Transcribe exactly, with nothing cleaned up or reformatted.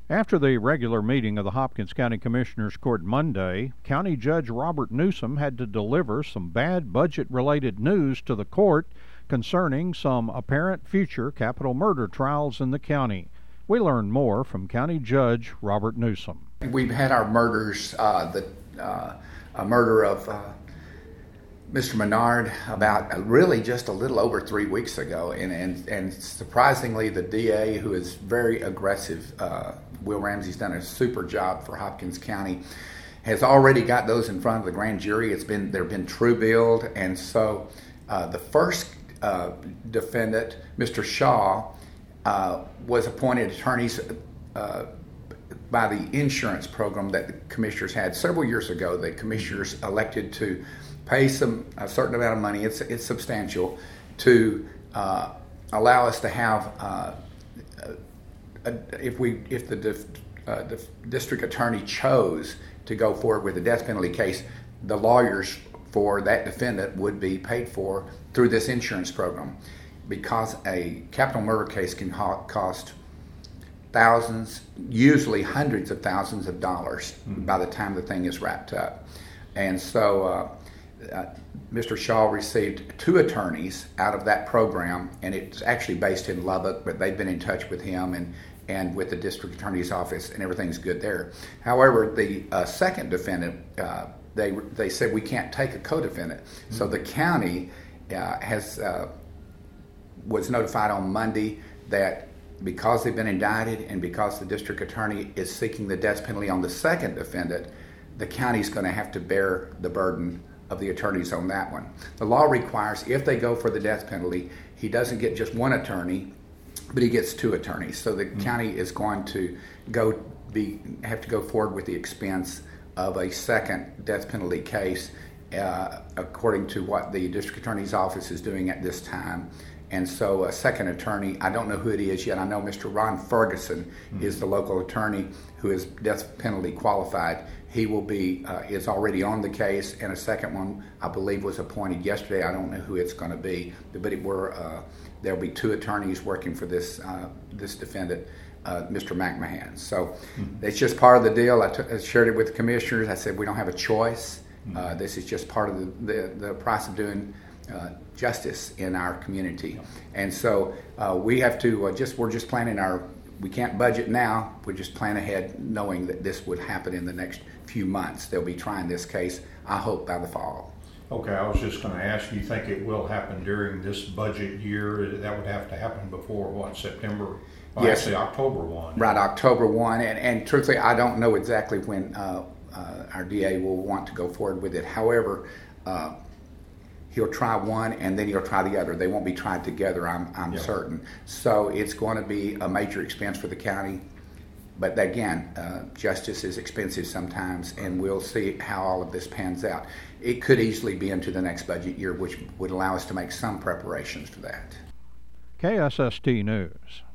After the regular meeting of the Hopkins County Commissioners Court Monday, County Judge Robert Newsom had to deliver some bad budget-related news to the court concerning some apparent future capital murder trials in the county. We learned more from County Judge Robert Newsom. We've had our murders, uh, the uh, a murder of uh, Mister Menard about really just a little over three weeks ago, and and, and surprisingly, the D A, who is very aggressive, uh, Will Ramsey's done a super job for Hopkins County, has already got those in front of the grand jury. It's been they've been true billed, and so uh, the first uh, defendant, Mister Shaw, uh, was appointed attorneys uh, by the insurance program that the commissioners had several years ago. The commissioners elected to pay some a certain amount of money. It's it's substantial to uh, allow us to have uh, a, a, if we if the dif, uh, the district attorney chose to go forward with the death penalty case, the lawyers for that defendant would be paid for through this insurance program, because a capital murder case can ha- cost thousands, usually hundreds of thousands of dollars mm-hmm. by the time the thing is wrapped up, and so. Uh, Uh, Mister Shaw received two attorneys out of that program, and it's actually based in Lubbock, but they've been in touch with him and, and with the district attorney's office, and everything's good there. However, the uh, second defendant, uh, they they said we can't take a co-defendant. Mm-hmm. So the county uh, has uh, was notified on Monday that because they've been indicted and because the district attorney is seeking the death penalty on the second defendant, the county's going to have to bear the burden of the attorneys on that one. The law requires if they go for the death penalty, he doesn't get just one attorney, but he gets two attorneys. So the mm-hmm. county is going to go be have to go forward with the expense of a second death penalty case, uh, according to what the district attorney's office is doing at this time. And so a second attorney, I don't know who it is yet. I know Mister Ron Ferguson mm-hmm. is the local attorney who is death penalty qualified. He will be uh, is already on the case, and a second one I believe was appointed yesterday. I don't know who it's going to be, but it were uh, there'll be two attorneys working for this uh, this defendant, uh, Mister McMahon. So mm-hmm. it's just part of the deal. I, t- I shared it with the commissioners. I said we don't have a choice. Mm-hmm. Uh, this is just part of the the, the price of doing uh, justice in our community, and so uh, we have to uh, just we're just planning our. We can't budget now. We just plan ahead knowing that this would happen in the next few months. They'll be trying this case, I hope, by the fall. Okay, I was just going to ask, you think it will happen during this budget year? That would have to happen before, what, September? Well, yes. Actually, October first. Right, October first. And, and truthfully, I don't know exactly when uh, uh, our D A will want to go forward with it. However, uh, he'll try one and then he'll try the other. They won't be tried together, I'm, I'm yeah. certain. So it's going to be a major expense for the county. But again, uh, justice is expensive sometimes, and we'll see how all of this pans out. It could easily be into the next budget year, which would allow us to make some preparations for that. K S S T News.